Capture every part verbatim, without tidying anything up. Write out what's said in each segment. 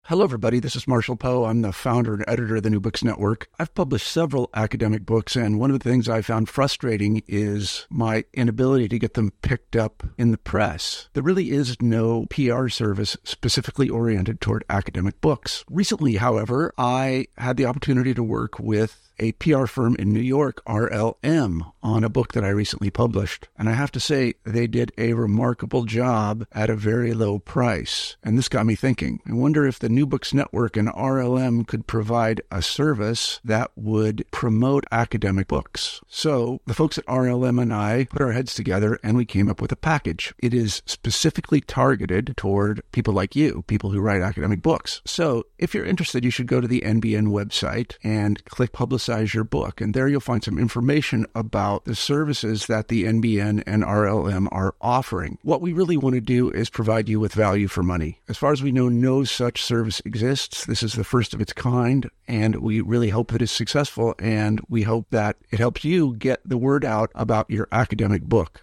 Hello, everybody. This is Marshall Poe. I'm the founder and editor of the New Books Network. I've published several academic books, and one of the things I found frustrating is my inability to get them picked up in the press. There really is no P R service specifically oriented toward academic books. Recently, however, I had the opportunity to work with a P R firm in New York, R L M, on a book that I recently published. And I have to say, they did a remarkable job at a very low price. And this got me thinking. I wonder if the New Books Network and R L M could provide a service that would promote academic books. So the folks at R L M and I put our heads together and we came up with a package. It is specifically targeted toward people like you, people who write academic books. So if you're interested, you should go to the N B N website and click Publicize your book. And there you'll find some information about the services that the N B N and R L M are offering. What we really want to do is provide you with value for money. As far as we know, no such service exists. This is the first of its kind, and we really hope that it's successful, and we hope that it helps you get the word out about your academic book.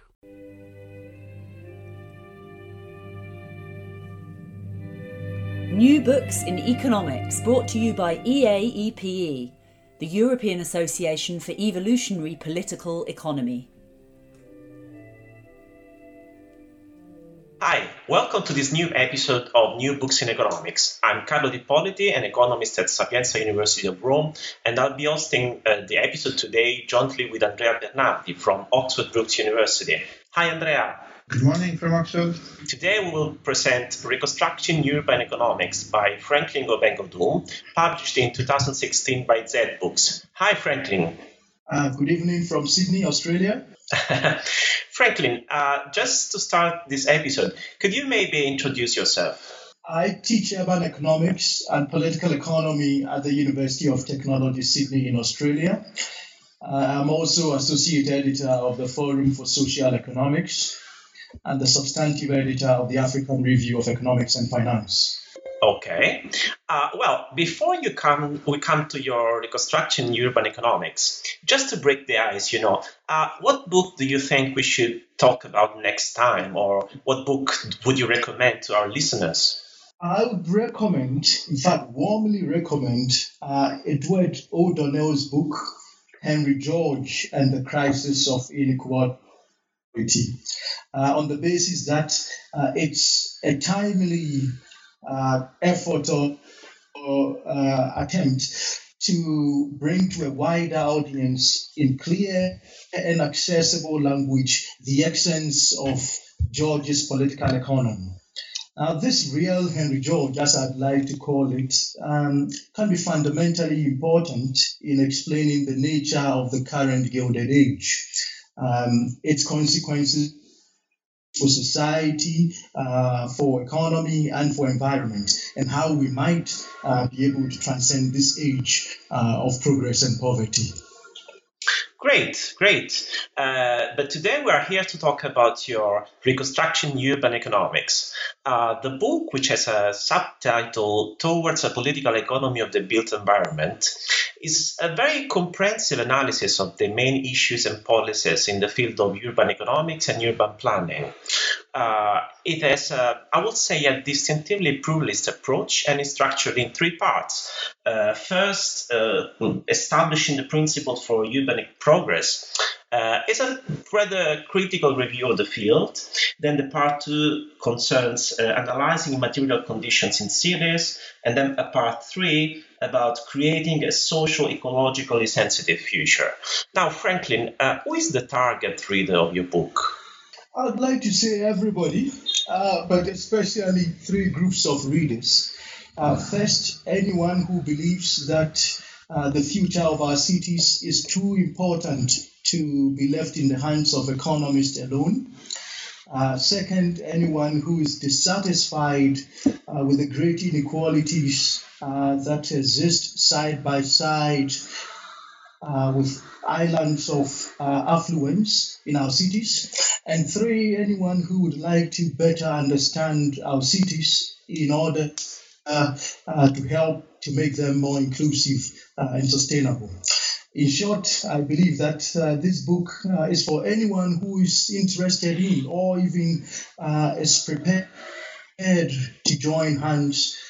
New Books in Economics, brought to you by E A E P E, the European Association for Evolutionary Political Economy. Hi, welcome to this new episode of New Books in Economics. I'm Carlo Di Politi, an economist at Sapienza University of Rome, and I'll be hosting uh, the episode today jointly with Andrea Bernardi from Oxford Brookes University. Hi, Andrea. Good morning from Oxford. Today we will present Reconstructing Urban Economics by Franklin Gulbenkian, published in two thousand sixteen by Z Books. Hi, Franklin. Uh, good evening from Sydney, Australia. Franklin, uh, just to start this episode, could you maybe introduce yourself? I teach urban economics and political economy at the University of Technology, Sydney in Australia. Uh, I'm also associate editor of the Forum for Social Economics and the substantive editor of the African Review of Economics and Finance. Okay. Uh, well, before you come, we come to your Reconstruction Urban Economics, just to break the ice, you know, uh, what book do you think we should talk about next time, or what book would you recommend to our listeners? I would recommend, in fact, warmly recommend uh, Edward O'Donnell's book, Henry George and the Crisis of Inequality. Uh, on the basis that uh, it's a timely uh, effort or, or uh, attempt to bring to a wider audience in clear and accessible language the essence of George's political economy. Now, this real Henry George, as I'd like to call it, um, can be fundamentally important in explaining the nature of the current Gilded Age. Um, its consequences for society, uh, for economy, and for environment, and how we might uh, be able to transcend this age uh, of progress and poverty. Great, great. Uh, but today we are here to talk about your Reconstruction Urban Economics. Uh, the book, which has a subtitle, Towards a Political Economy of the Built Environment, is a very comprehensive analysis of the main issues and policies in the field of urban economics and urban planning. Uh, it has, a, I would say, a distinctively pluralist approach, and is structured in three parts. Uh, first, uh, establishing the principles for urban progress. Uh, it's a rather critical review of the field. Then the part two concerns uh, analyzing material conditions in cities, and then a part three about creating a social-ecologically sensitive future. Now, Franklin, uh, who is the target reader of your book? I'd like to say everybody, uh, but especially three groups of readers. Uh, first, anyone who believes that uh, the future of our cities is too important to be left in the hands of economists alone. Uh, second, anyone who is dissatisfied uh, with the great inequalities uh, that exist side by side uh, with islands of uh, affluence in our cities. And three, anyone who would like to better understand our cities in order uh, uh, to help to make them more inclusive uh, and sustainable. In short, I believe that uh, this book uh, is for anyone who is interested in or even uh, is prepared to join hands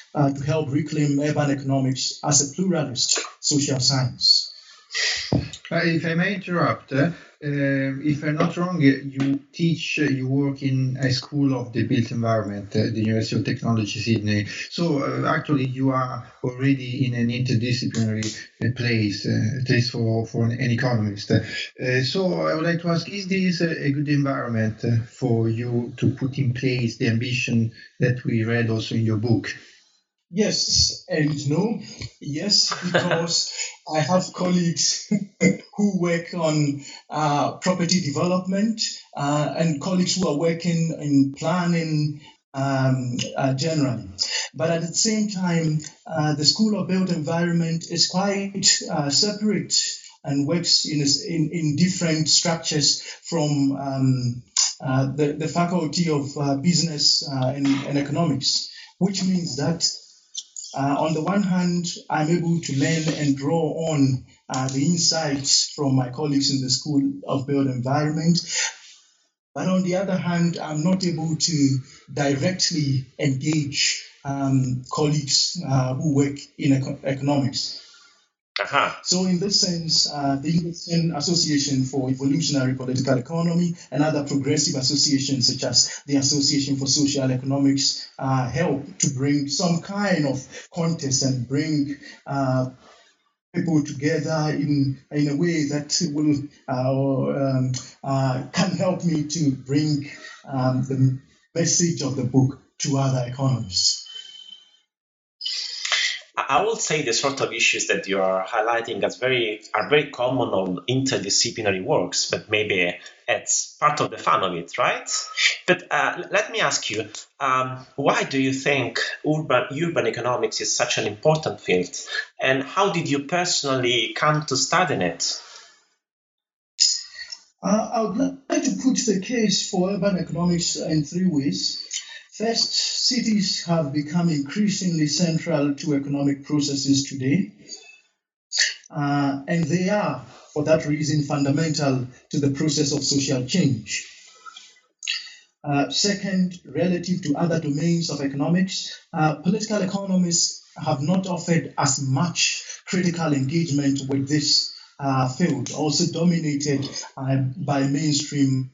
uh, to help reclaim urban economics as a pluralist social science. Uh, if I may interrupt, uh, um, if I'm not wrong, you teach, uh, you work in a school of the built environment, uh, the University of Technology, Sydney. So uh, actually you are already in an interdisciplinary uh, place, uh, at least for, for an, an economist. Uh, so I would like to ask, is this a, a good environment uh, for you to put in place the ambition that we read also in your book? Yes and no. Yes, because I have colleagues who work on uh, property development uh, and colleagues who are working in planning um, uh, generally. But at the same time, uh, the School of Built Environment is quite uh, separate and works in, in, in different structures from um, uh, the, the Faculty of uh, Business uh, and, and Economics, which means that Uh, on the one hand, I'm able to learn and draw on uh, the insights from my colleagues in the School of Built Environment. But on the other hand, I'm not able to directly engage um, colleagues uh, who work in eco- economics. Uh-huh. So in this sense, uh, the European Association for Evolutionary Political Economy and other progressive associations such as the Association for Social Economics uh, help to bring some kind of context and bring uh, people together in, in a way that will uh, um, uh, can help me to bring um, the message of the book to other economists. I will say the sort of issues that you are highlighting as very are very common on interdisciplinary works, but maybe it's part of the fun of it, right? But uh, let me ask you, um, why do you think urban urban economics is such an important field, and how did you personally come to studying it? Uh, I would like to put the case for urban economics in three ways. First, cities have become increasingly central to economic processes today, uh, and they are, for that reason, fundamental to the process of social change. Uh, second, relative to other domains of economics, uh, political economists have not offered as much critical engagement with this uh, field, also dominated uh, by mainstream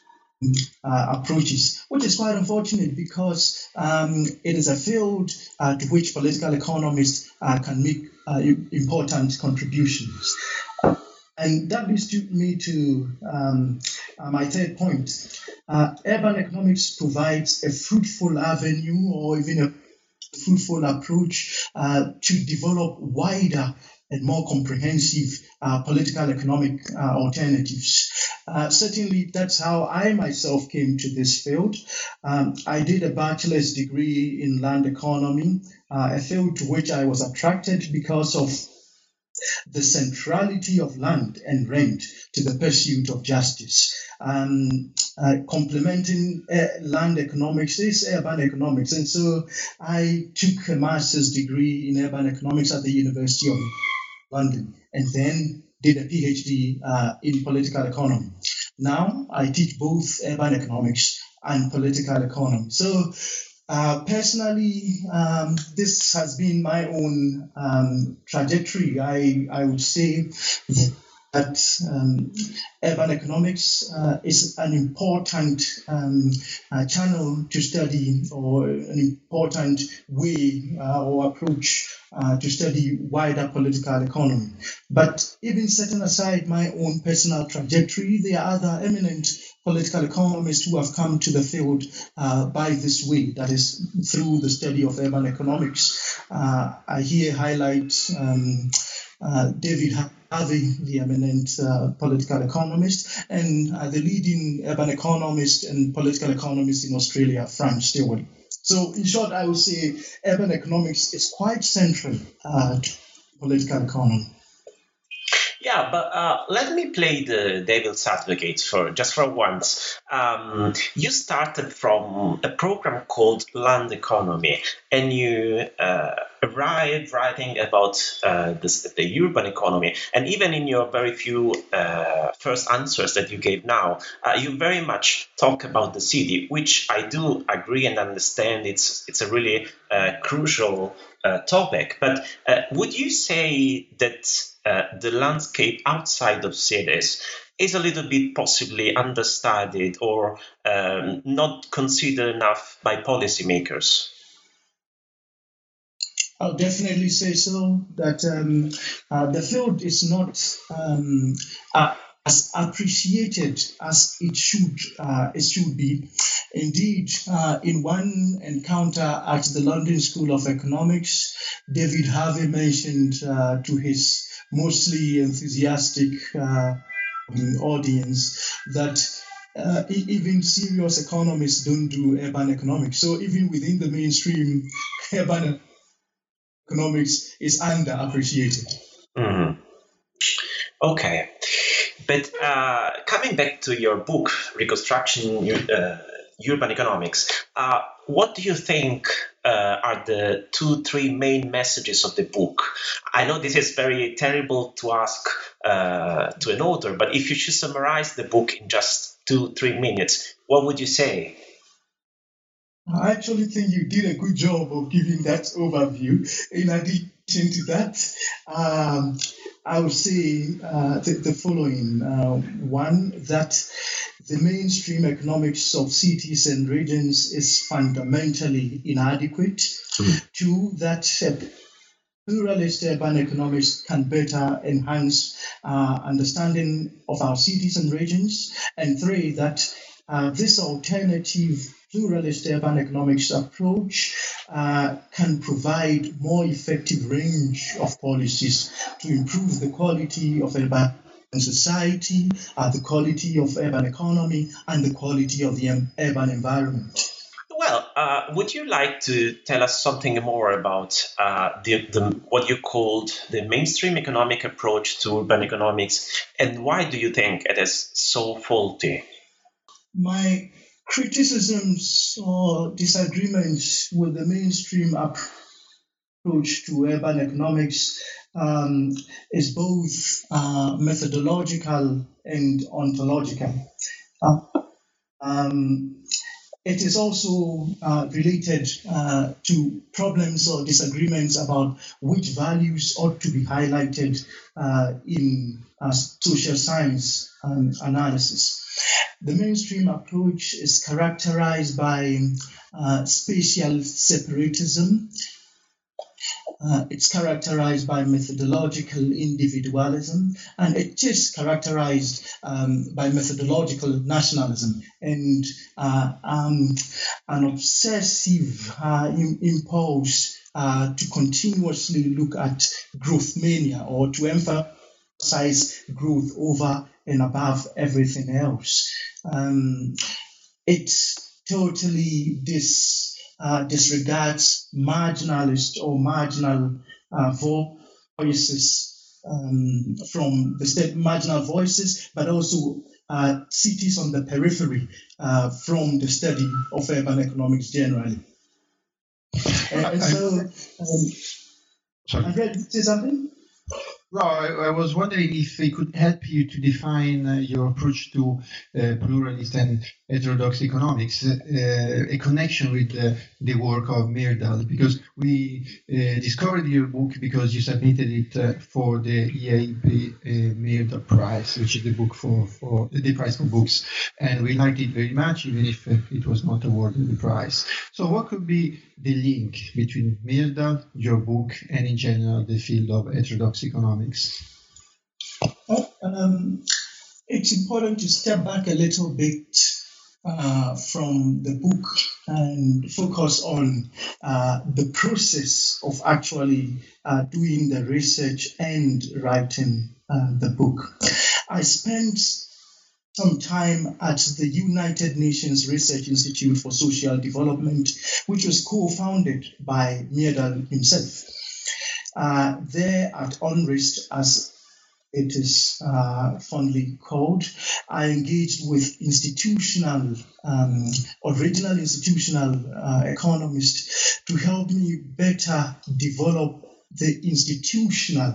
Uh, approaches, which is quite unfortunate because um, it is a field uh, to which political economists uh, can make uh, important contributions. Uh, and that leads to me to um, uh, my third point. Uh, urban economics provides a fruitful avenue or even a fruitful approach uh, to develop wider and more comprehensive uh, political economic uh, alternatives. Uh, certainly, that's how I myself came to this field. Um, I did a bachelor's degree in land economy, uh, a field to which I was attracted because of the centrality of land and rent to the pursuit of justice. Um, uh, complementing uh, land economics is urban economics. And so I took a master's degree in urban economics at the University of London, and then did a PhD uh, in political economy. Now I teach both urban economics and political economy. So uh, personally, um, this has been my own um, trajectory. I, I would say that um, urban economics uh, is an important um, uh, channel to study, or an important way uh, or approach uh, to study wider political economy. But even setting aside my own personal trajectory, there are other eminent political economists who have come to the field uh, by this way, that is through the study of urban economics. Uh, I here highlight um, uh, David Harvey, the eminent uh, political economist, and uh, the leading urban economist and political economist in Australia, Frank Stewart. So in short, I would say urban economics is quite central uh, to political economy. Yeah, but uh, let me play the devil's advocate for just for once. Um, you started from a program called Land Economy, and you uh, arrived writing about uh, this, the urban economy, and even in your very few uh, first answers that you gave now, uh, you very much talk about the city, which I do agree and understand. It's it's a really uh, crucial uh, topic. But uh, would you say that uh, the landscape outside of cities is a little bit possibly understudied or um, not considered enough by policymakers? I'll definitely say so, that um, uh, the field is not um, uh, as appreciated as it should uh, it should be. Indeed, uh, in one encounter at the London School of Economics, David Harvey mentioned uh, to his mostly enthusiastic uh, audience that uh, e- even serious economists don't do urban economics. So even within the mainstream, urban economics is underappreciated. Mm. Okay. But uh, coming back to your book, Reconstruction uh, Urban Economics, uh, what do you think uh, are the two, three main messages of the book? I know this is very terrible to ask uh, to an author, but if you should summarize the book in just two, three minutes, what would you say? I actually think you did a good job of giving that overview. In addition to that, um, I would say uh, the, the following. Uh, one, that the mainstream economics of cities and regions is fundamentally inadequate. Mm. Two, that uh, pluralist urban economics can better enhance uh, understanding of our cities and regions. And three, that uh, this alternative pluralist urban economics approach uh, can provide more effective range of policies to improve the quality of urban society, uh, the quality of urban economy, and the quality of the um, urban environment. Well, uh, would you like to tell us something more about uh, the, the what you called the mainstream economic approach to urban economics, and why do you think it is so faulty? My criticisms or disagreements with the mainstream approach to urban economics um, is both uh, methodological and ontological. Uh, um, It is also uh, related uh, to problems or disagreements about which values ought to be highlighted uh, in uh, social science um, analysis. The mainstream approach is characterized by uh, spatial separatism. Uh, it's characterized by methodological individualism, and it is characterized um, by methodological nationalism and uh, um, an obsessive uh, im- impulse uh, to continuously look at growth mania, or to emphasize growth over and above everything else. Um, it totally dis Uh, disregards marginalist or marginal uh, voices um, from the state, marginal voices, but also uh, cities on the periphery uh, from the study of urban economics generally. And, and so, um, Sorry. Andrea, did you say something? No, I, I was wondering if it could help you to define uh, your approach to uh, pluralist and heterodox economics, uh, a connection with uh, the work of Myrdal, because we uh, discovered your book because you submitted it uh, for the E A E P uh, Myrdal Prize, which is the book for, for the prize for books, and we liked it very much, even if uh, it was not awarded the prize. So, what could be the link between Myrdal, your book, and in general the field of heterodox economics? Um, it's important to step back a little bit uh, from the book and focus on uh, the process of actually uh, doing the research and writing uh, the book. I spent some time at the United Nations Research Institute for Social Development, which was co-founded by Myrdal himself. Uh, there at UNRIST, as it is uh, fondly called. I engaged with institutional, um, original institutional uh, economists to help me better develop the institutional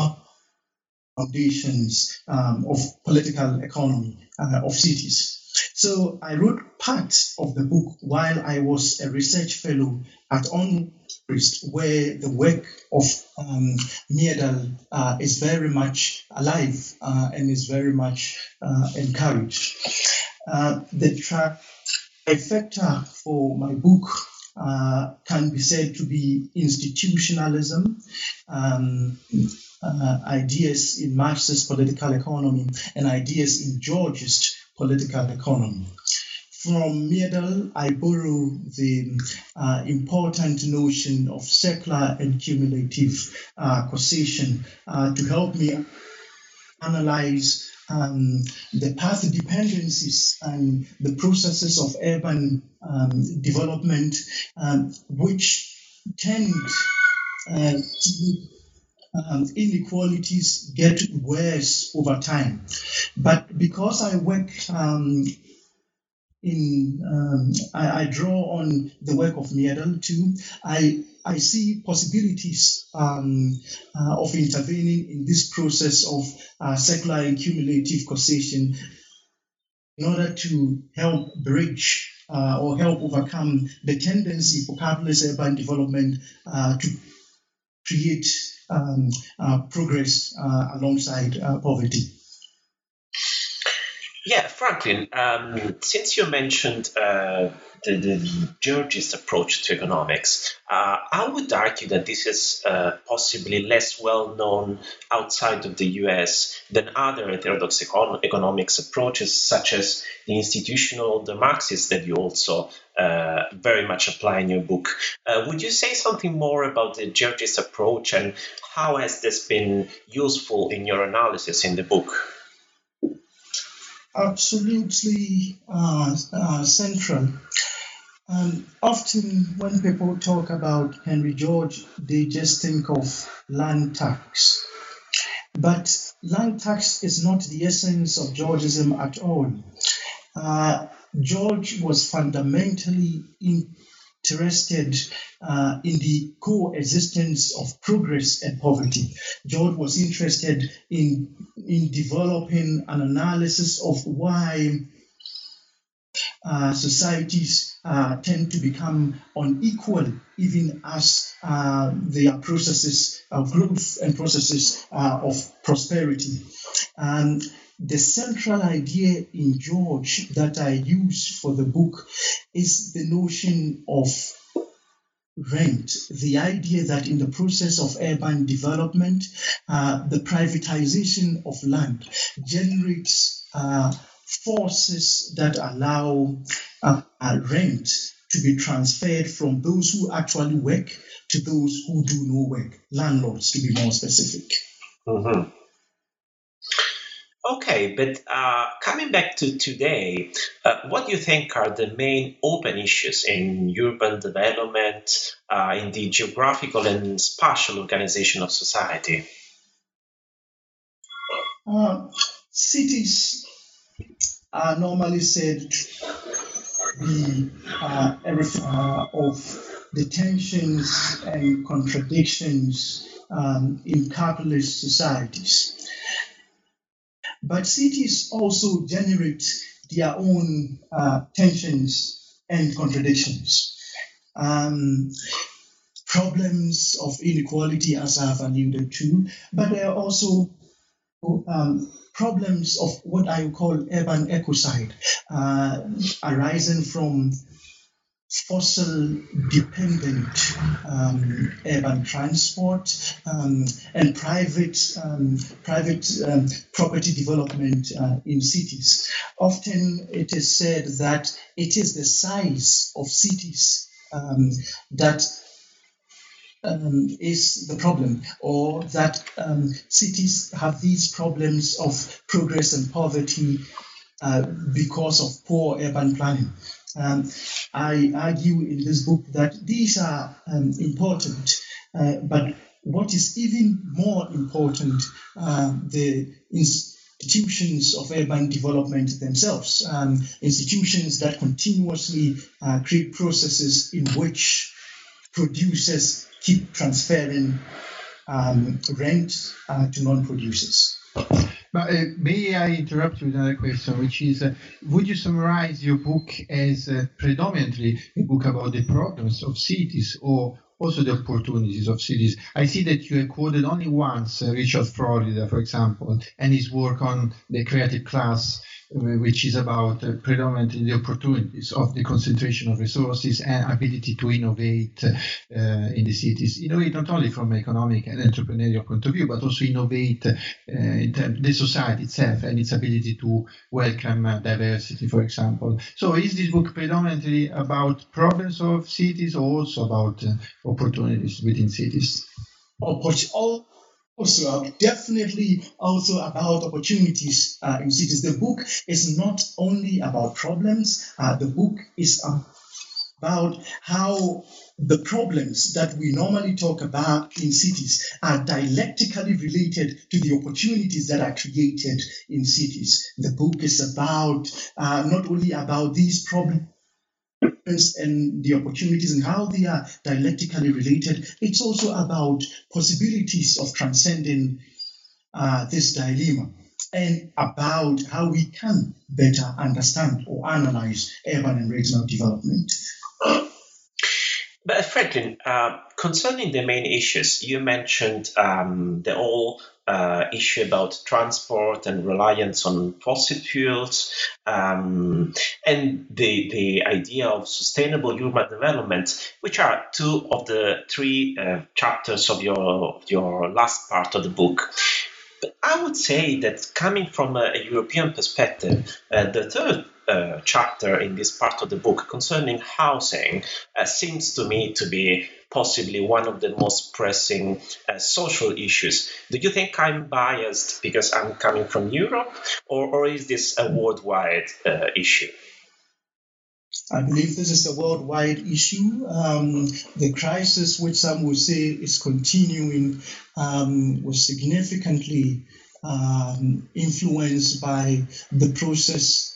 foundations um, of political economy uh, of cities. So I wrote part of the book while I was a research fellow at UNCRIST, where the work of um, Myrdal uh, is very much alive uh, and is very much uh, encouraged. Uh, the trifecta for my book uh, can be said to be institutionalism, um, uh, ideas in Marxist political economy, and ideas in Georgist political economy. From Myrdal, I borrow the uh, important notion of circular and cumulative uh, causation uh, to help me analyze um, the path dependencies and the processes of urban um, development, um, which tend uh, to Um, inequalities get worse over time. But because I work um, in, um, I, I draw on the work of Myrdal too, I, I see possibilities um, uh, of intervening in this process of uh, circular and cumulative causation in order to help bridge uh, or help overcome the tendency for capitalist urban development uh, to create Um, uh, progress uh, alongside uh, poverty. Yeah, Franklin, um, since you mentioned uh, the, the Georgist approach to economics, uh, I would argue that this is uh, possibly less well known outside of the U S than other heterodox econ- economics approaches, such as the institutional, the Marxist that you also uh, very much apply in your book. Uh, would you say something more about the Georgist approach and how has this been useful in your analysis in the book? Absolutely uh, uh, central. Um, often when people talk about Henry George, they just think of land tax. But land tax is not the essence of Georgism at all. Uh, George was fundamentally interested uh, in the coexistence of progress and poverty. George was interested in, in developing an analysis of why uh, societies uh, tend to become unequal even as uh, there are processes of growth and processes uh, of prosperity. And the central idea in George that I use for the book is the notion of rent, the idea that in the process of urban development, uh, the privatization of land generates uh, forces that allow uh, uh, rent to be transferred from those who actually work to those who do no work, landlords to be more specific. Mm-hmm. Okay, but uh, coming back to today, uh, what do you think are the main open issues in urban development, uh, in the geographical and spatial organization of society? Uh, cities are normally said to be uh, a ref- uh, of the tensions and contradictions um, in capitalist societies. But cities also generate their own uh, tensions and contradictions. Um, problems of inequality, as I've alluded to, but there are also um, problems of what I call urban ecocide, uh, arising from fossil-dependent um, urban transport um, and private um, private um, property development uh, in cities. Often it is said that it is the size of cities um, that um, is the problem, or that um, cities have these problems of progress and poverty uh, because of poor urban planning. Um, I argue in this book that these are um, important, uh, but what what is even more important, uh, the institutions of urban development themselves, um, institutions that continuously uh, create processes in which producers keep transferring um, rent uh, to non-producers. But uh, may I interrupt you with another question, which is, uh, would you summarize your book as uh, predominantly a book about the problems of cities or also the opportunities of cities? I see that you have quoted only once uh, Richard Florida, for example, and his work on the creative class, uh, which is about uh, predominantly the opportunities of the concentration of resources and ability to innovate uh, in the cities. Innovate not only from an economic and entrepreneurial point of view, but also innovate uh, in terms the society itself and its ability to welcome uh, diversity, for example. So is this book predominantly about problems of cities or also about uh, opportunities within cities? Also, definitely also about opportunities uh, in cities. The book is not only about problems, uh, the book is about how the problems that we normally talk about in cities are dialectically related to the opportunities that are created in cities. The book is about uh, not only about these problems and the opportunities and how they are dialectically related, it's also about possibilities of transcending uh, this dilemma and about how we can better understand or analyze urban and regional development. But Franklin, uh, concerning the main issues, you mentioned um, the whole uh, issue about transport and reliance on fossil fuels, um, and the the idea of sustainable urban development, which are two of the three uh, chapters of your of your last part of the book. But I would say that coming from a, a European perspective, uh, the third uh, chapter in this part of the book concerning housing uh, seems to me to be possibly one of the most pressing uh, social issues. Do you think I'm biased because I'm coming from Europe, or, or is this a worldwide uh, issue? I believe this is a worldwide issue. Um, the crisis, which some would say is continuing, um, was significantly um, influenced by the process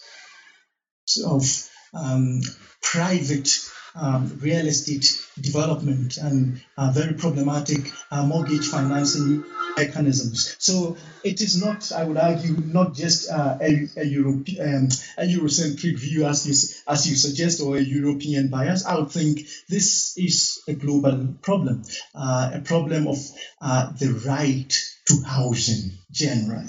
of um, private um, real estate development and uh, very problematic uh, mortgage financing mechanisms. So it is not, I would argue, not just uh, a, a, Europe, um, a Eurocentric view as you, as you suggest, or a European bias. I would think this is a global problem, uh, a problem of uh, the right to housing generally.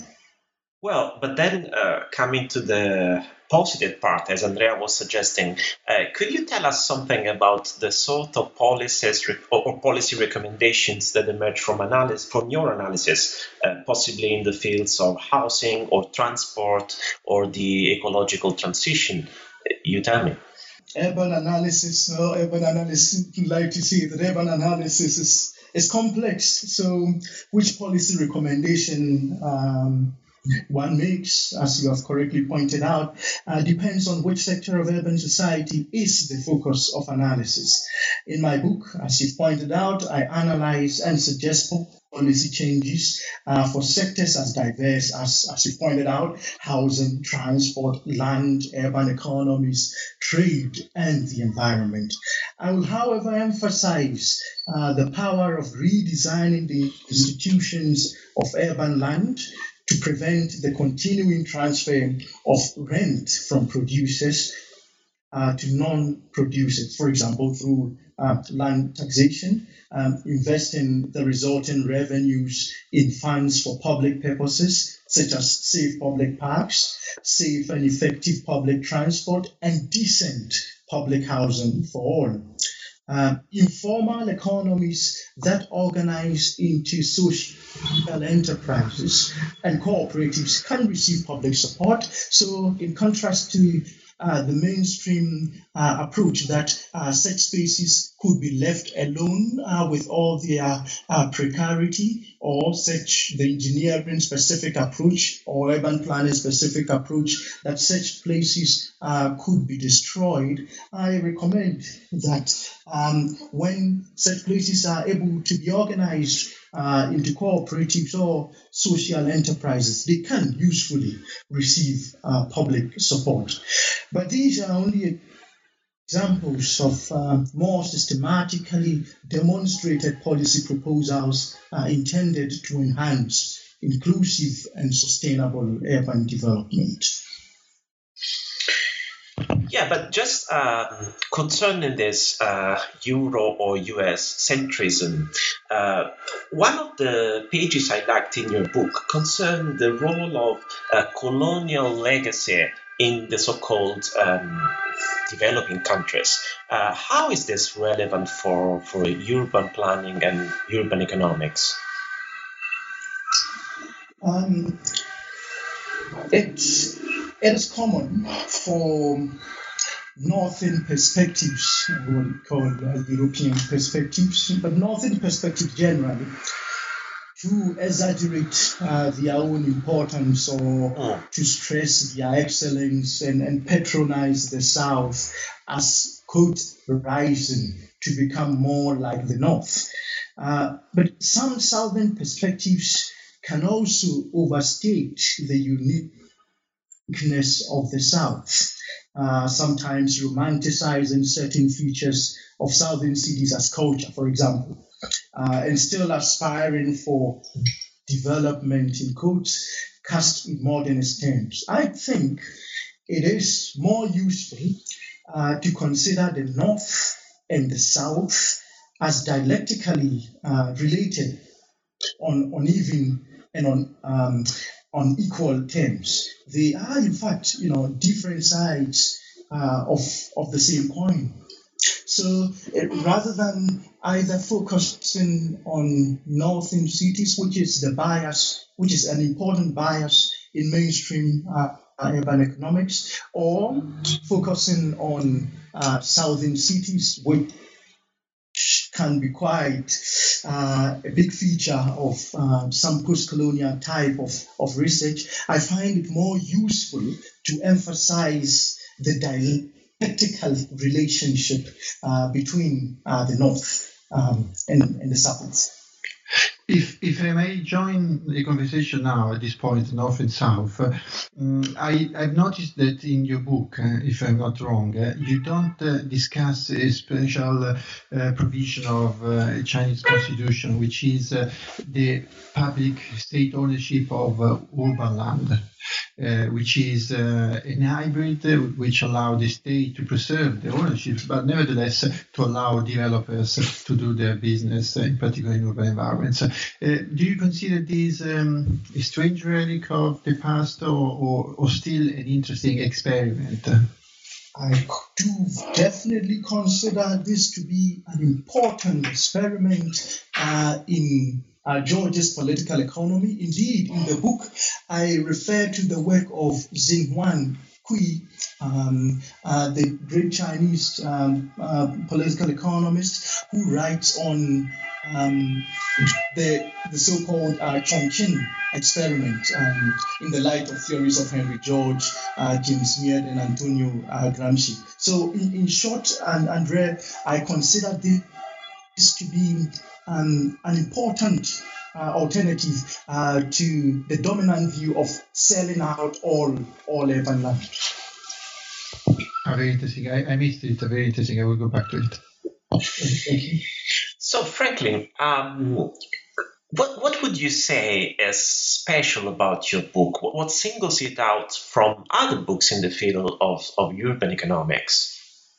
Well, but then uh, coming to the positive part, as Andrea was suggesting, uh, could you tell us something about the sort of policies re- or policy recommendations that emerge from analysis, from your analysis, uh, possibly in the fields of housing or transport or the ecological transition? You tell me. Urban analysis, no, urban analysis, like to say that urban analysis is, is complex. So which policy recommendation um, one makes, as you have correctly pointed out, uh, depends on which sector of urban society is the focus of analysis. In my book, as you've pointed out, I analyze and suggest policy changes uh, for sectors as diverse as, as you pointed out, housing, transport, land, urban economies, trade, and the environment. I will, however, emphasize uh, the power of redesigning the institutions of urban land to prevent the continuing transfer of rent from producers uh, to non-producers, for example, through uh, land taxation, um, investing the resulting revenues in funds for public purposes, such as safe public parks, safe and effective public transport, and decent public housing for all. Uh, informal economies that organize into social enterprises and cooperatives can receive public support. So in contrast to uh, the mainstream uh, approach that uh, such spaces could be left alone uh, with all their uh, precarity, or such the engineering specific approach or urban planning specific approach that such places uh, could be destroyed, I recommend that um, when such places are able to be organized uh, into cooperatives or social enterprises, they can usefully receive uh, public support. But these are only examples of uh, more systematically demonstrated policy proposals uh, intended to enhance inclusive and sustainable urban development. Yeah, but just uh, concerning this uh, Euro or U S centrism, uh, one of the pages I liked in your book concerned the role of uh, colonial legacy in the so-called um, developing countries. Uh, how is this relevant for, for urban planning and urban economics? Um, it's, it is common for Northern perspectives, what we call uh, European perspectives, but Northern perspectives generally, to exaggerate uh, their own importance or Oh. to stress their excellence and, and patronize the South as, quote, rising to become more like the North. Uh, but some Southern perspectives can also overstate the uniqueness of the South, uh, sometimes romanticizing certain features of Southern cities as culture, for example, uh, and still aspiring for development, in quotes, cast in modernist terms. I think it is more useful uh, to consider the North and the South as dialectically uh, related on, on even and on um, on equal terms. They are, in fact, you know, different sides uh, of of the same coin. So it, rather than either focusing on northern cities, which is the bias, which is an important bias in mainstream uh, urban economics, or focusing on uh, southern cities, which can be quite uh, a big feature of uh, some post-colonial type of, of research, I find it more useful to emphasize the dialectical relationship uh, between uh, the North um, and, and the South. If if I may join the conversation now at this point, North and South, uh, um, I, I've noticed that in your book, uh, if I'm not wrong, uh, you don't uh, discuss a special uh, uh, provision of uh, Chinese constitution, which is uh, the public state ownership of uh, urban land. Uh, which is uh, an hybrid uh, which allow the state to preserve the ownership, but nevertheless uh, to allow developers uh, to do their business, uh, in particular in urban environments. Uh, do you consider this um, a strange relic of the past, or, or, or still an interesting experiment? I do definitely consider this to be an important experiment uh, in uh, Georgia's political economy. Indeed, in the book, I refer to the work of Xinhuan Cui, um, uh, the great Chinese um, uh, political economist who writes on um, the, the so-called uh, Chongqing experiment um, in the light of theories of Henry George, uh, James Mead, and Antonio uh, Gramsci. So in, in short, and Andrea, I consider this to be um, an important uh, alternative uh, to the dominant view of selling out all, all urban land. Oh, very interesting. I, I missed it. Very interesting. I will go back to it. Thank you. So, Franklin, um, what what would you say is special about your book? What, what singles it out from other books in the field of, of urban economics?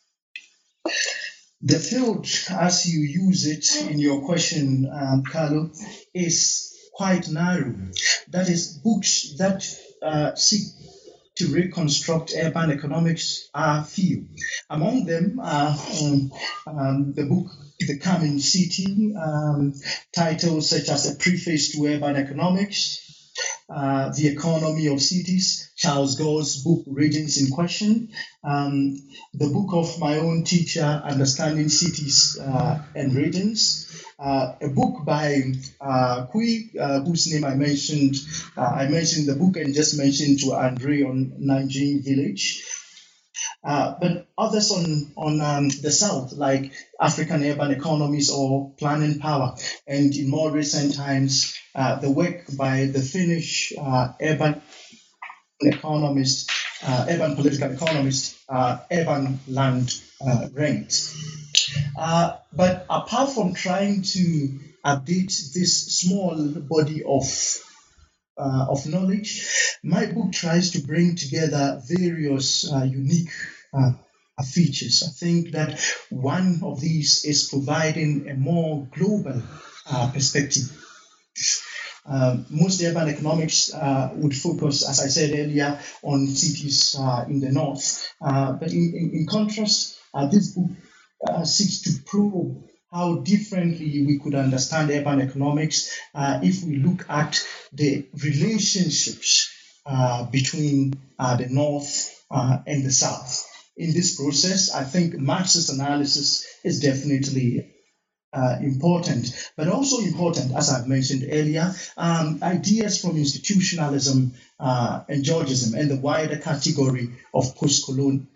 The field, as you use it in your question, um, Carlo, is quite narrow. That is, books that uh, seek to reconstruct urban economics are few. Among them are um, um, the book The Coming City, um, titles such as A Preface to Urban Economics, uh, The Economy of Cities, Charles Gore's book Regions in Question, um, the book of my own teacher, Understanding Cities uh, and Regions, uh, a book by uh, Cui, uh, whose name I mentioned. Uh, I mentioned the book and just mentioned to Andre on Nanjing Village. Uh, but others on, on um, the South, like African urban economies or planning power. And in more recent times, uh, the work by the Finnish uh, urban economist, uh, urban political economist, uh, Urban Land uh, Rent. Uh, but apart from trying to update this small body of uh, of knowledge, my book tries to bring together various uh, unique uh, features. I think that one of these is providing a more global uh, perspective. Um, most urban economics uh, would focus, as I said earlier, on cities uh, in the north. Uh, but in, in, in contrast, uh, this book uh, seeks to probe how differently we could understand urban economics uh, if we look at the relationships uh, between uh, the north uh, and the south. In this process, I think Marxist analysis is definitely Uh, important, but also important, as I've mentioned earlier, um, ideas from institutionalism uh, and Georgism and the wider category of post-colonialism.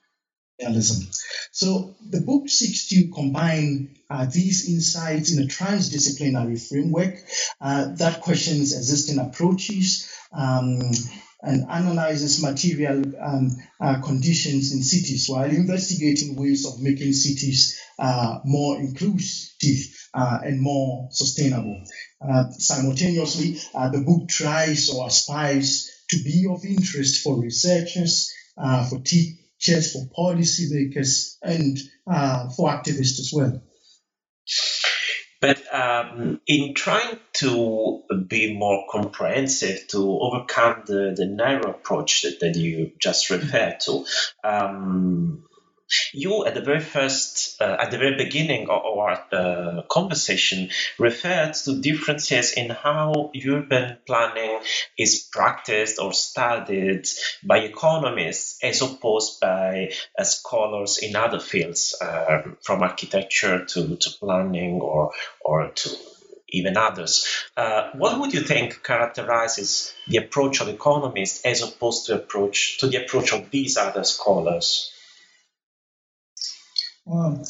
So the book seeks to combine uh, these insights in a transdisciplinary framework uh, that questions existing approaches um, and analyzes material um, uh, conditions in cities while investigating ways of making cities uh, more inclusive uh, and more sustainable. Uh, simultaneously, uh, the book tries or aspires to be of interest for researchers, uh, for teachers, for policymakers, and uh, for activists as well. But um, in trying to be more comprehensive, to overcome the, the narrow approach that, that you just referred to, um, you at the very first, uh, at the very beginning of our uh, conversation, referred to differences in how urban planning is practiced or studied by economists as opposed by uh, scholars in other fields, uh, from architecture to, to planning or or to even others. Uh, what would you think characterizes the approach of economists as opposed to approach to the approach of these other scholars? Um,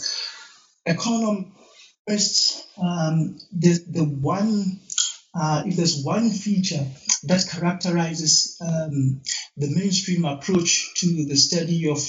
economists, um, the, the one, uh, if there's one feature that characterizes um, the mainstream approach to the study of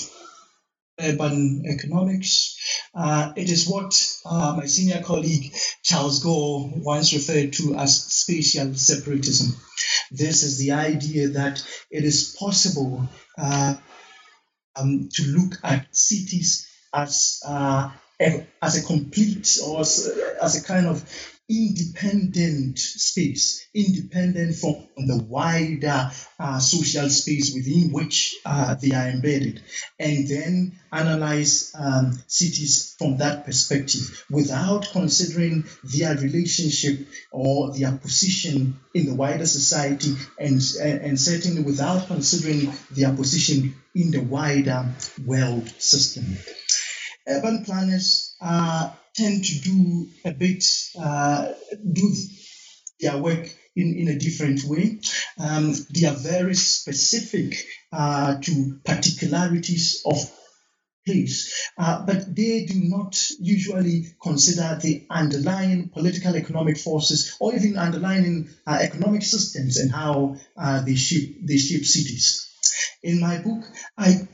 urban economics, uh, it is what uh, my senior colleague Charles Gore once referred to as spatial separatism. This is the idea that it is possible uh, um, to look at cities as uh, a, as a complete or as, as a kind of independent space, independent from the wider uh, social space within which uh, they are embedded, and then analyze um, cities from that perspective without considering their relationship or their position in the wider society, and, and certainly without considering their position in the wider world system. Urban planners uh, tend to do a bit, uh, do their work in, in a different way. Um, they are very specific uh, to particularities of place, uh, but they do not usually consider the underlying political economic forces or even underlying uh, economic systems and how uh, they shape, they shape cities. In my book, I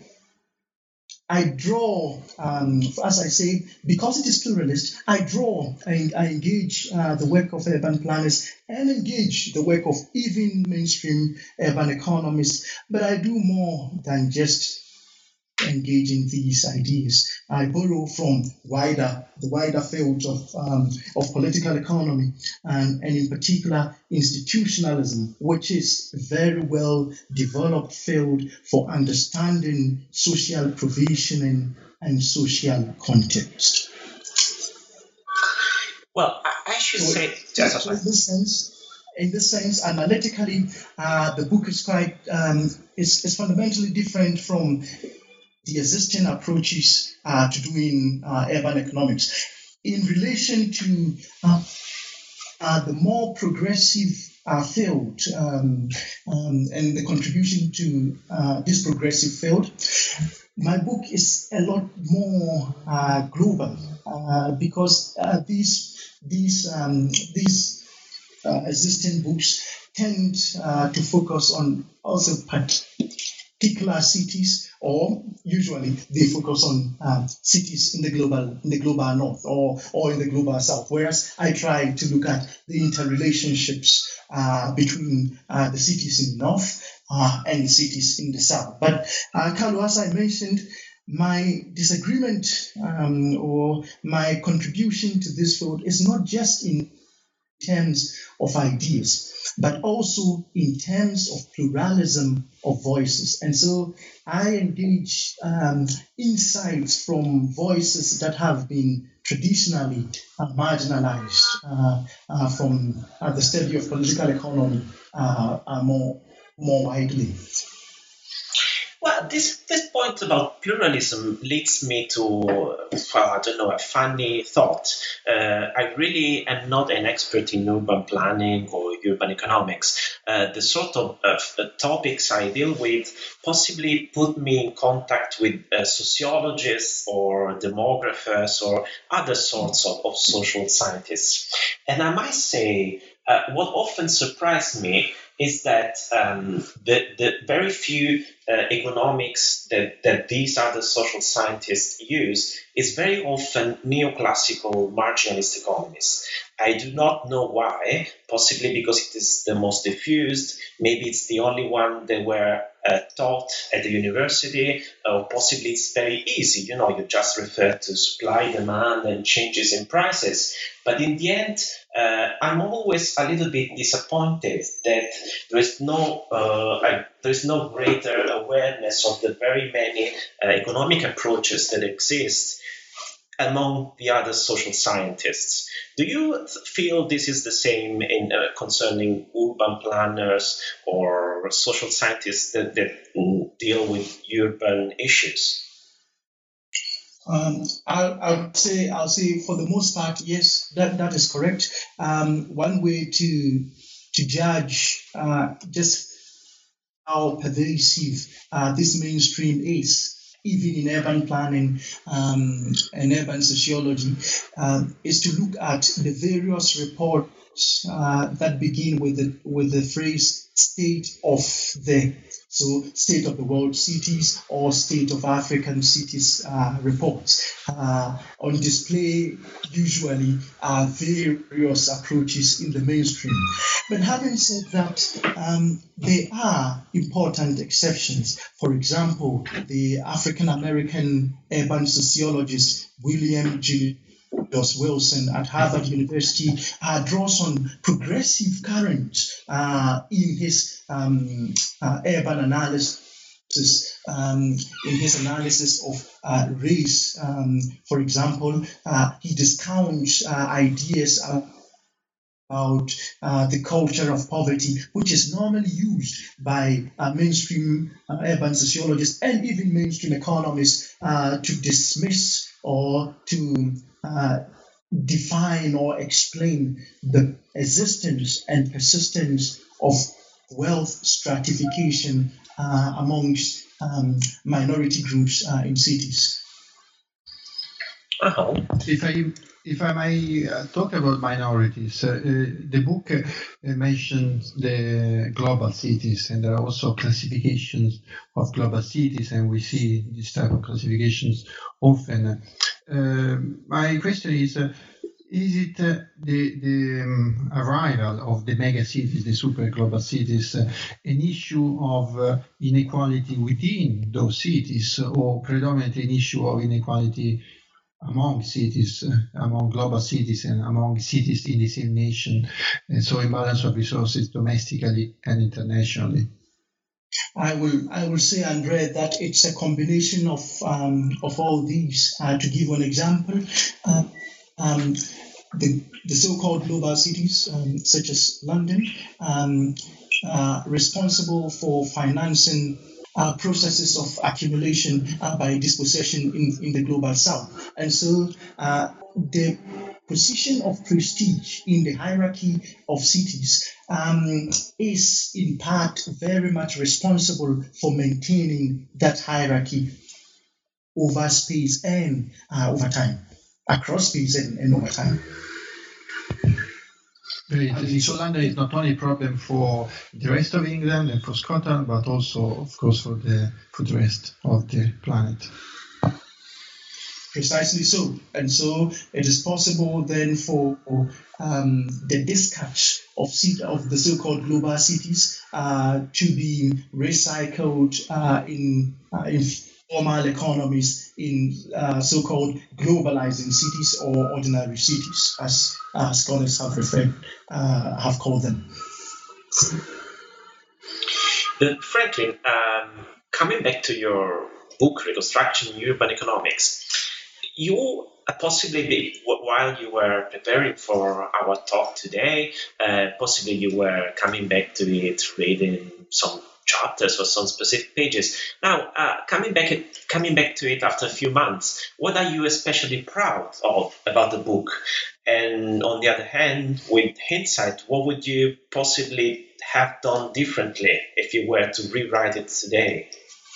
I draw, um, as I say, because it is pluralist, I draw, I, I engage uh, the work of urban planners and engage the work of even mainstream urban economists, but I do more than just engaging these ideas. I borrow from wider, the wider field of, um, of political economy and, and in particular institutionalism, which is a very well developed field for understanding social provisioning and social context. Well, I, I should so, say, just in this sense, in this sense, analytically, uh, the book is quite um, is, is fundamentally different from the existing approaches uh, to doing uh, urban economics. In relation to uh, uh, the more progressive uh, field um, um, and the contribution to uh, this progressive field, my book is a lot more uh, global uh, because uh, these these um, these uh, existing books tend uh, to focus on also particular cities, or usually they focus on um, cities in the global in the global north or or in the global south. Whereas I try to look at the interrelationships uh, between uh, the cities in the north uh, and the cities in the south. But uh, Carlo, as I mentioned, my disagreement um, or my contribution to this field is not just in terms of ideas, but also in terms of pluralism of voices. And so I engage um, insights from voices that have been traditionally uh, marginalized uh, uh, from uh, the study of political economy uh, uh, more, more widely. Well, this this point about pluralism leads me to, well, I don't know, a funny thought. Uh, I really am not an expert in urban planning or urban economics. Uh, the sort of uh, topics I deal with possibly put me in contact with uh, sociologists or demographers or other sorts of, of social scientists. And I might say, uh, what often surprised me is that um, the, the very few uh, economics that, that these other social scientists use is very often neoclassical marginalist economists. I do not know why, possibly because it is the most diffused, maybe it's the only one that were uh, taught at the university, or possibly it's very easy, you know, you just refer to supply, demand, and changes in prices. But in the end, uh, I'm always a little bit disappointed that there is no, uh, I, there is no greater awareness of the very many uh, economic approaches that exist among the other social scientists. Do you feel this is the same in uh, concerning urban planners or social scientists that, that deal with urban issues? Um, I'll, I'll say I'll say for the most part, yes, that, that is correct. Um, one way to to judge uh, just how pervasive uh, this mainstream is, even in urban planning um, and urban sociology, uh, is to look at the various reports uh, that begin with the with the phrase "state of the." So, State of the World Cities or State of African Cities uh, reports. Uh, on display, usually, are various approaches in the mainstream. But having said that, um, there are important exceptions. For example, the African American urban sociologist William G. Wilson at Harvard University uh, draws on progressive currents uh, in his um, uh, urban analysis, um, in his analysis of uh, race. Um, for example, uh, he discounts uh, ideas about uh, the culture of poverty, which is normally used by uh, mainstream uh, urban sociologists and even mainstream economists uh, to dismiss or to uh, define or explain the existence and persistence of wealth stratification uh, amongst um, minority groups uh, in cities. Uh-huh. If I if I may uh, talk about minorities, uh, uh, the book uh, mentions the global cities, and there are also classifications of global cities, and we see this type of classifications often. Uh, my question is, uh, is it uh, the, the um, arrival of the mega cities, the super global cities, uh, an issue of uh, inequality within those cities, or predominantly an issue of inequality among cities, uh, among global cities and among cities in the same nation, and so imbalance of resources domestically and internationally? I will I will say, Andre, that it's a combination of um, of all these. Uh, to give one example, uh, um, the the so-called global cities, um, such as London, um, are responsible for financing Uh, processes of accumulation uh, by dispossession in, in the global south. And so uh, the position of prestige in the hierarchy of cities um, is in part very much responsible for maintaining that hierarchy. over space and uh, over time, across space and, and over time. Great. So London is not only a problem for the rest of England and for Scotland, but also, of course, for the for the rest of the planet. Precisely so. And so it is possible then for um, the dispatch of, seed, of the so-called global cities uh, to be recycled uh, in, uh, in formal economies, in uh, so-called globalizing cities or ordinary cities, as uh, scholars have referred, uh, have called them. Uh, Franklin, um, coming back to your book, Reconstruction Urban Economics, you uh, possibly, be, while you were preparing for our talk today, uh, possibly you were coming back to it, reading some chapters or some specific pages. Now, uh, coming back coming back to it after a few months, what are you especially proud of about the book? And on the other hand, with hindsight, what would you possibly have done differently if you were to rewrite it today?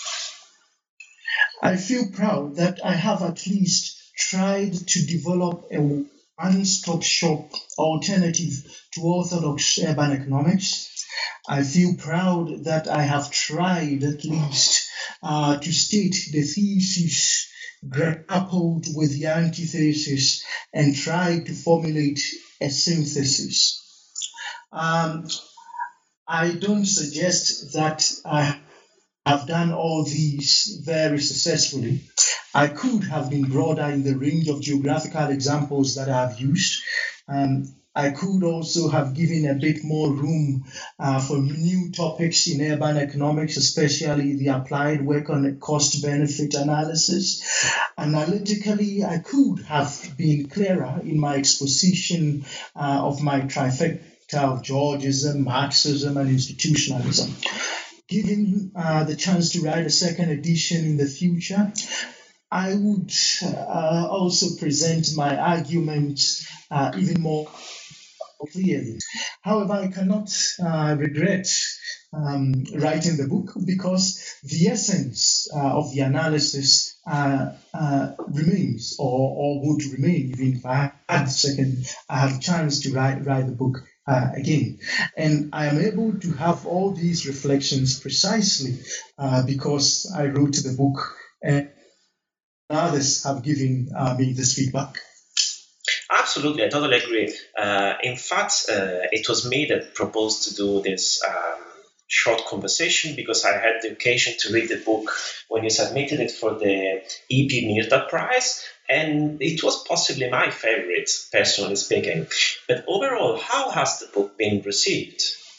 I feel proud that I have at least tried to develop a one-stop shop alternative to orthodox urban economics. I feel proud that I have tried at least uh, to state the thesis, grappled with the antithesis, and tried to formulate a synthesis. Um, I don't suggest that I have done all these very successfully. I could have been broader in the range of geographical examples that I have used. Um, I could also have given a bit more room uh, for new topics in urban economics, especially the applied work on cost-benefit analysis. Analytically, I could have been clearer in my exposition uh, of my trifecta of Georgism, Marxism, and institutionalism. Given uh, the chance to write a second edition in the future, I would uh, also present my arguments uh, even more clearly. However, I cannot uh, regret um, writing the book because the essence uh, of the analysis uh, uh, remains or, or would remain even if I had a second, I had a chance to write, write the book uh, again. And I am able to have all these reflections precisely uh, because I wrote the book and others have given uh, me this feedback. Absolutely, I totally agree. Uh, in fact, uh, it was me that proposed to do this um, short conversation because I had the occasion to read the book when you submitted it for the E P Myrdal Prize, and it was possibly my favorite, personally speaking. But overall, how has the book been received?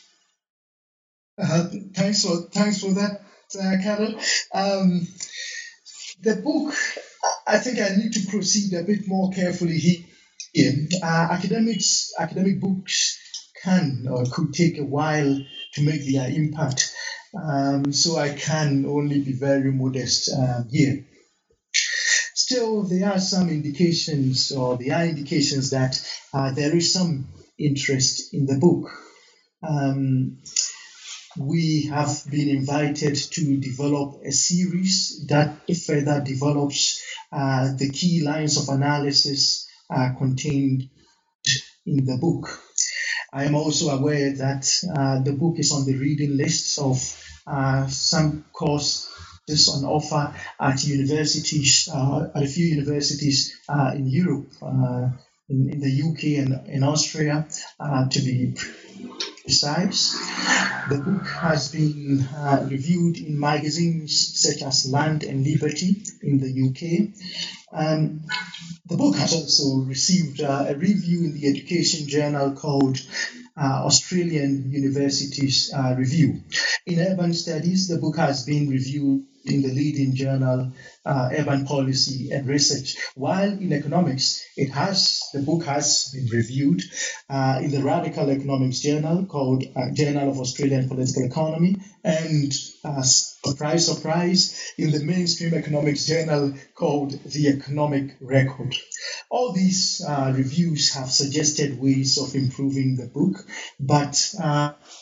Uh, thanks for thanks for that, uh, Carol. Um, the book, I think I need to proceed a bit more carefully here. Uh, academics, academic books can or could take a while to make their impact, um, so I can only be very modest uh, here. Still, there are some indications, or there are indications that uh, there is some interest in the book. Um, we have been invited to develop a series that further develops uh, the key lines of analysis Uh, contained in the book. I am also aware that uh, the book is on the reading list of uh, some courses on offer at universities, uh, at a few universities uh, in Europe, uh, in, in the U K and in Austria, uh, to be precise. The book has been uh, reviewed in magazines such as Land and Liberty in the U K. Um, the book has also received uh, a review in the education journal called uh, Australian Universities uh, Review. In urban studies, the book has been reviewed in the leading journal uh, Urban Policy and Research, while in economics, it has the book has been reviewed uh, in the Radical Economics Journal called uh, Journal of Australian Political Economy, and uh, surprise, surprise, in the mainstream economics journal called The Economic Record. All these uh, reviews have suggested ways of improving the book, but uh,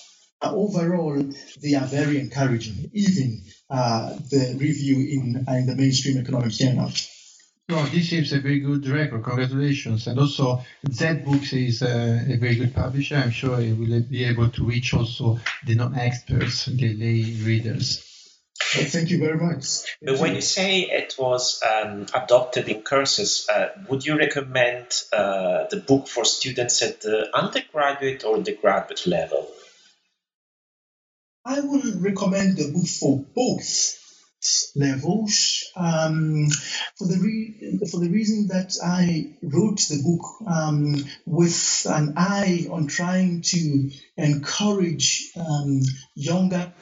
overall, they are very encouraging, even uh, the review in, in the mainstream economics journal. Well, this seems a very good record. Congratulations. And also, Z Books is uh, a very good publisher. I'm sure it will be able to reach also the non-experts, the lay readers. Well, thank you very much. But when you say it was um, adopted in courses, uh, would you recommend uh, the book for students at the undergraduate or the graduate level? I will recommend the book for both levels um, for the re- for the reason that I wrote the book um, with an eye on trying to encourage um, younger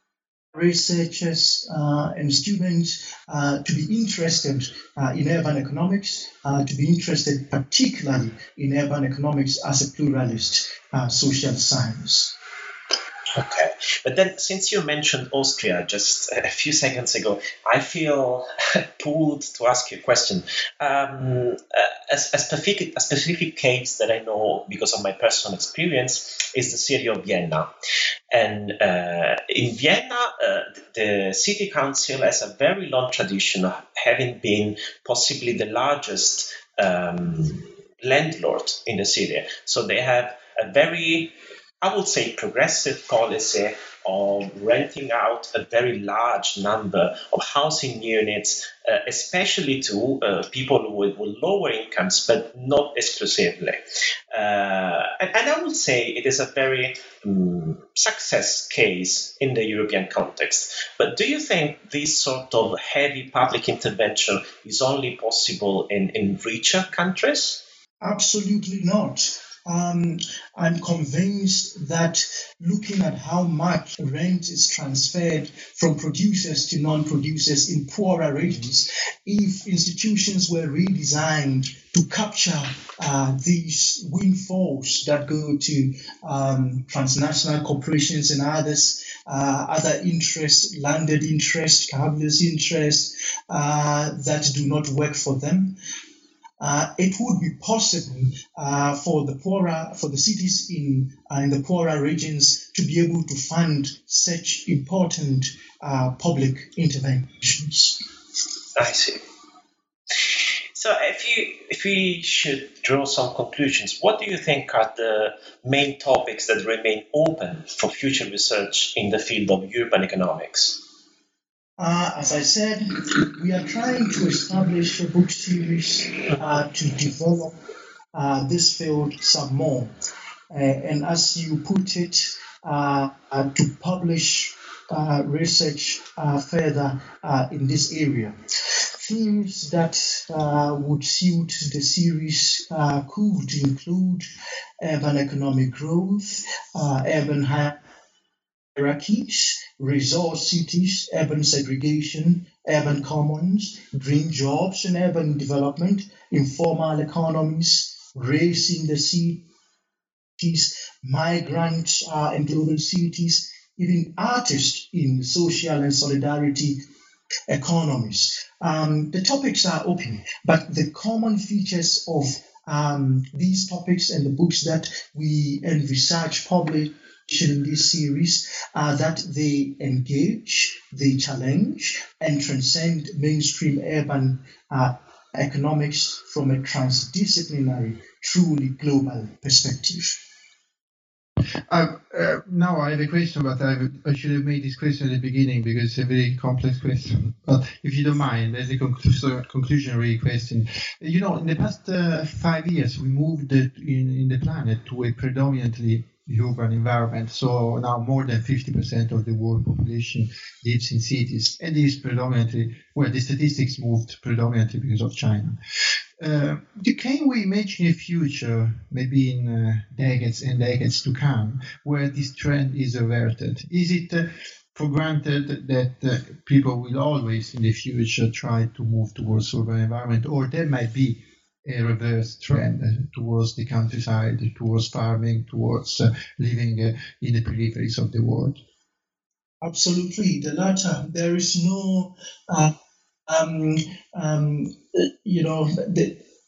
researchers uh, and students uh, to be interested uh, in urban economics, uh, to be interested particularly in urban economics as a pluralist uh, social science. Okay, but then since you mentioned Austria just a few seconds ago, I feel pulled to ask you a question. Um, a, a, specific, a specific case that I know because of my personal experience is the city of Vienna. And uh, in Vienna, uh, the city council has a very long tradition of having been possibly the largest um, landlord in the city. So they have a very, I would say, progressive policy of renting out a very large number of housing units, uh, especially to uh, people with, with lower incomes, but not exclusively. Uh, and, and I would say it is a very um, success case in the European context. But do you think this sort of heavy public intervention is only possible in, in richer countries? Absolutely not. Um, I'm convinced that looking at how much rent is transferred from producers to non-producers in poorer regions, if institutions were redesigned to capture uh, these windfalls that go to um, transnational corporations and others, uh, other interests, landed interests, capitalist interests uh, that do not work for them, Uh, it would be possible uh, for the poorer, for the cities in uh, in the poorer regions to be able to fund such important uh, public interventions. I see. So, if you if we should draw some conclusions, what do you think are the main topics that remain open for future research in the field of urban economics? Uh, as I said, we are trying to establish a book series uh, to develop uh, this field some more. Uh, and as you put it, uh, uh, to publish uh, research uh, further uh, in this area. Themes that uh, would suit the series uh, could include urban economic growth, uh, urban high hierarchies, resource cities, urban segregation, urban commons, green jobs and urban development, informal economies, race in the cities, migrants uh, and global cities, even artists in social and solidarity economies. Um, the topics are open, but the common features of um, these topics and the books that we envisage publish in this series are that they engage, they challenge, and transcend mainstream urban uh, economics from a transdisciplinary, truly global perspective. Uh, uh, now I have a question, but I, I should have made this question at the beginning because it's a very complex question. But if you don't mind, as a conclu- conclusionary question, you know, in the past uh, five years, we moved in, in the planet to a predominantly urban environment. So now more than fifty percent of the world population lives in cities, and this predominantly, well, the statistics moved predominantly because of China. Uh, can we imagine a future, maybe in uh, decades and decades to come, where this trend is averted? Is it uh, for granted that uh, people will always in the future try to move towards urban environment, or there might be a reverse trend uh, towards the countryside, towards farming, towards uh, living uh, in the peripheries of the world? Absolutely, the latter. There is no, uh, um, um, you know, the,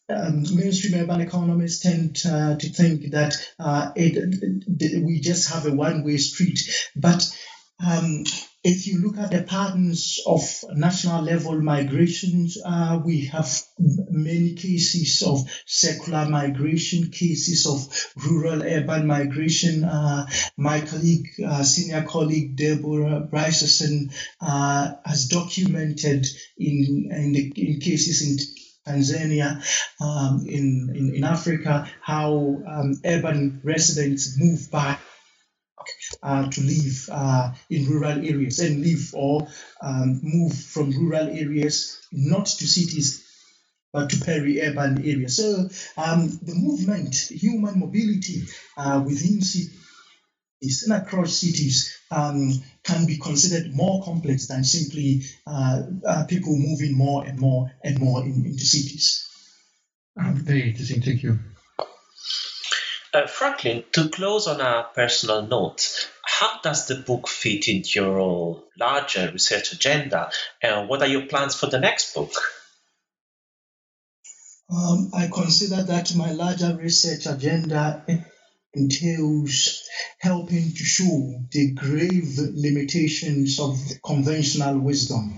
um, mainstream urban economists tend uh, to think that uh, it, it, we just have a one-way street. But um, if you look at the patterns of national level migrations, uh, we have many cases of secular migration, cases of rural-urban migration. Uh, my colleague, uh, senior colleague Deborah Bryson, uh, has documented in, in, the, in cases in Tanzania, um, in, in, in Africa, how um, urban residents move back Uh, to live uh, in rural areas and live or um, move from rural areas not to cities but to peri-urban areas. So um, the movement, human mobility uh, within cities and across cities um, can be considered more complex than simply uh, uh, people moving more and more and more in, into cities. Um, very interesting, thank you. Uh, Franklin, to close on a personal note, how does the book fit into your larger research agenda, and what are your plans for the next book? Um, I consider that my larger research agenda entails helping to show the grave limitations of conventional wisdom,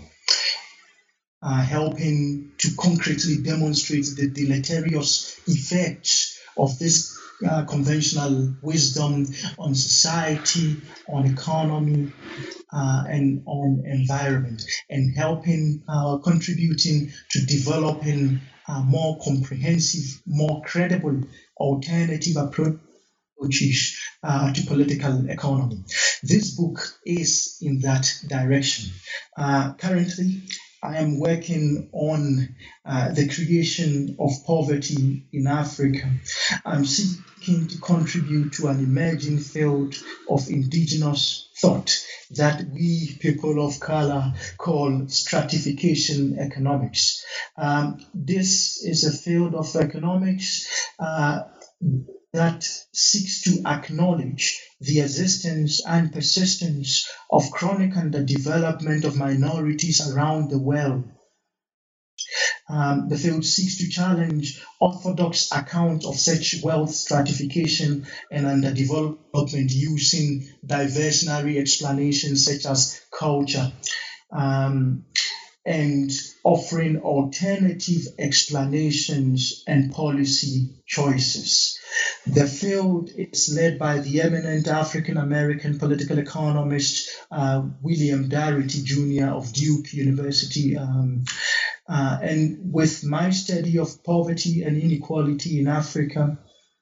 uh, helping to concretely demonstrate the deleterious effects of this Uh, conventional wisdom on society, on economy, uh, and on environment, and helping, uh, contributing to developing a more comprehensive, more credible alternative approaches uh, to political economy. This book is in that direction. Uh, currently, I am working on uh, the creation of poverty in Africa. I'm seeking to contribute to an emerging field of indigenous thought that we people of color call stratification economics. Um, this is a field of economics uh, that seeks to acknowledge the existence and persistence of chronic underdevelopment of minorities around the world. Um, the field seeks to challenge orthodox accounts of such wealth stratification and underdevelopment using diversionary explanations such as culture, um, and offering alternative explanations and policy choices. The field is led by the eminent African-American political economist uh, William Darity Junior of Duke University. Um, uh, and with my study of poverty and inequality in Africa,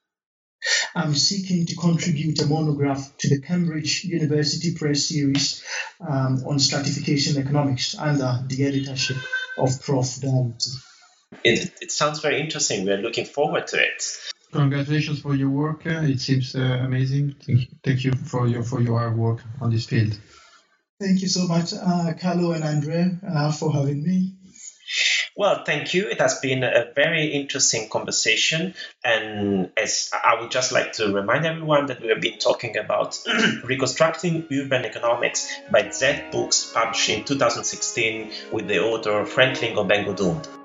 I'm seeking to contribute a monograph to the Cambridge University Press series um, on stratification economics under the editorship of Professor Darity. It, it sounds very interesting. We're looking forward to it. Congratulations for your work. Uh, it seems uh, amazing. Thank you, thank you for your for your hard work on this field. Thank you so much, uh, Carlo and Andrea, uh, for having me. Well, thank you. It has been a very interesting conversation. And as I would just like to remind everyone that we have been talking about Reconstructing Urban Economics by Zed Books, published in two thousand sixteen with the author Franklin Gobeng Odum.